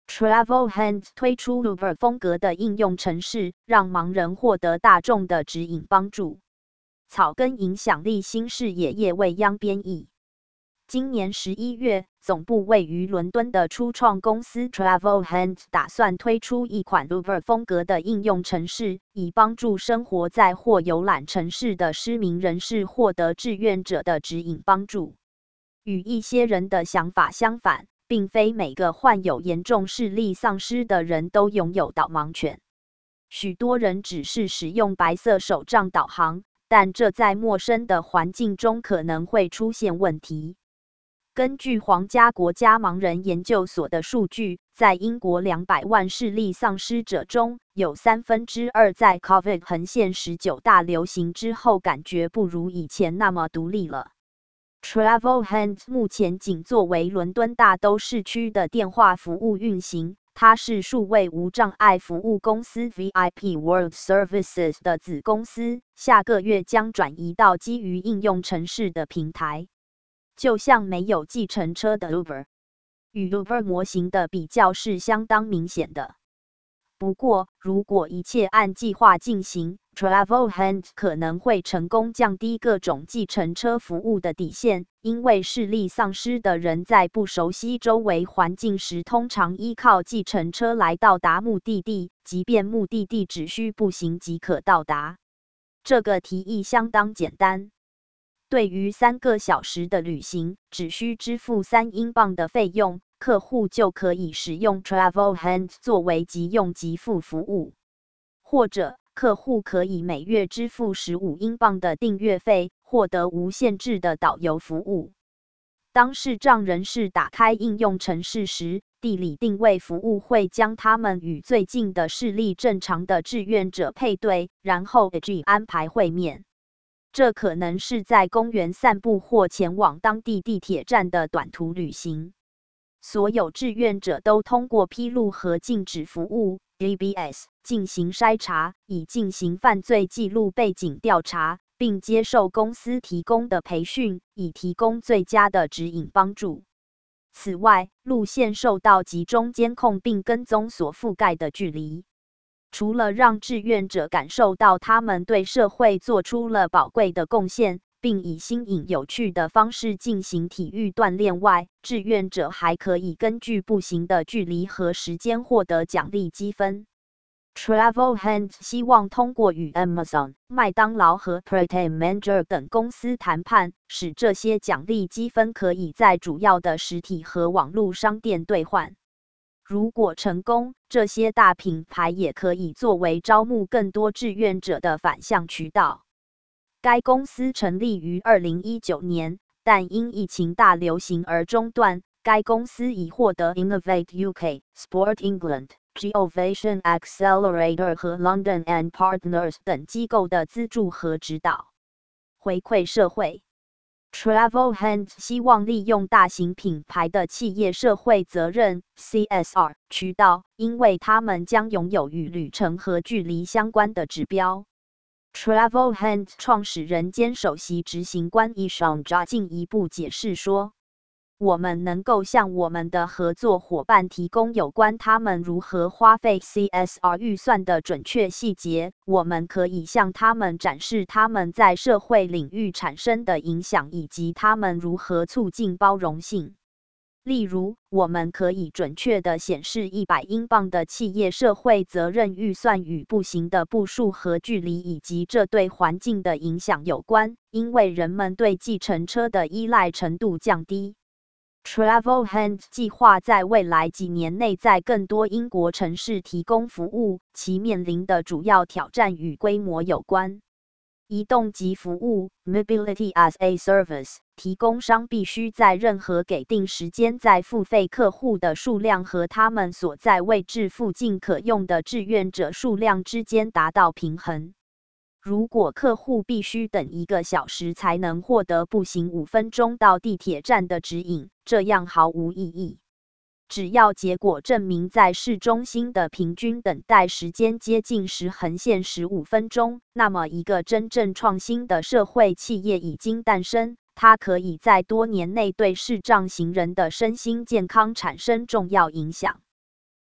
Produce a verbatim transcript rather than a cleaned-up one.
Travelhand 推出 Uber 风格的应用程式，让盲人获得大众的指引帮助。草根影响力新视野叶未央编译。今年十一月，总部位于伦敦的初创公司 Travelhand 打算推出一款 Uber 风格的应用程式，以帮助生活在或游览城市的失明人士获得志愿者的指引帮助。与一些人的想法相反，并非每个患有严重视力丧失的人都拥有导盲犬。许多人只是使用白色手杖导航，但这在陌生的环境中可能会出现问题。根据皇家国家盲人研究所的数据，在英国两百万视力丧失者中，有三分之二在 COVID 横线十九大流行之后感觉不如以前那么独立了。Travelhand 目前仅作为伦敦大都市区的电话服务运行，它是数位无障碍服务公司 V I P World Services 的子公司，下个月将转移到基于应用程式的平台。就像没有计程车的 Uber， 与 Uber 模型的比较是相当明显的。不过，如果一切按计划进行， Travelhand 可能会成功降低各种计程车服务的底线，因为视力丧失的人在不熟悉周围环境时，通常依靠计程车来到达目的地，即便目的地只需步行即可到达。这个提议相当简单。对于三个小时的旅行，只需支付三英镑的费用，客户就可以使用 Travelhand 作为即用即付服务。或者，客户可以每月支付十五英镑的订阅费，获得无限制的导游服务。当视障人士打开应用程式时，地理定位服务会将他们与最近的视力正常的志愿者配对，然后 安排会面。这可能是在公园散步或前往当地地铁站的短途旅行。所有志愿者都通过披露和禁止服务 A B S 进行筛查，以进行犯罪记录背景调查，并接受公司提供的培训，以提供最佳的指引帮助。此外，路线受到集中监控并跟踪所覆盖的距离。除了让志愿者感受到他们对社会做出了宝贵的贡献，并以新颖有趣的方式进行体育锻炼外，志愿者还可以根据步行的距离和时间获得奖励积分。Travelhand 希望通过与 Amazon、麦当劳和 Pret a Manger 等公司谈判，使这些奖励积分可以在主要的实体和网络商店兑换。如果成功，这些大品牌也可以作为招募更多志愿者的反向渠道。该公司成立于二零一九年，但因疫情大流行而中断。该公司已获得 Innovate U K、Sport England、Geovation Accelerator 和 London and Partners 等机构的资助和指导。回馈社会。Travelhand 希望利用大型品牌的企业社会责任 C S R 渠道，因为他们将拥有与旅程和距离相关的指标。Travelhand 创始人兼首席执行官 Ishan Jha 进一步解释说，我们能够向我们的合作伙伴提供有关他们如何花费 C S R 预算的准确细节，我们可以向他们展示他们在社会领域产生的影响以及他们如何促进包容性。例如，我们可以准确地显示一百英镑的企业社会责任预算与步行的步数和距离以及这对环境的影响有关，因为人们对计程车的依赖程度降低。Travelhand 计划在未来几年内在更多英国城市提供服务，其面临的主要挑战与规模有关。移动及服务 Mobility as a Service 提供商必须在任何给定时间在付费客户的数量和他们所在位置附近可用的志愿者数量之间达到平衡。如果客户必须等一个小时才能获得步行五分钟到地铁站的指引，这样毫无意义。只要结果证明在市中心的平均等待时间接近十横线十五分钟，那么一个真正创新的社会企业已经诞生，它可以在多年内对视障行人的身心健康产生重要影响。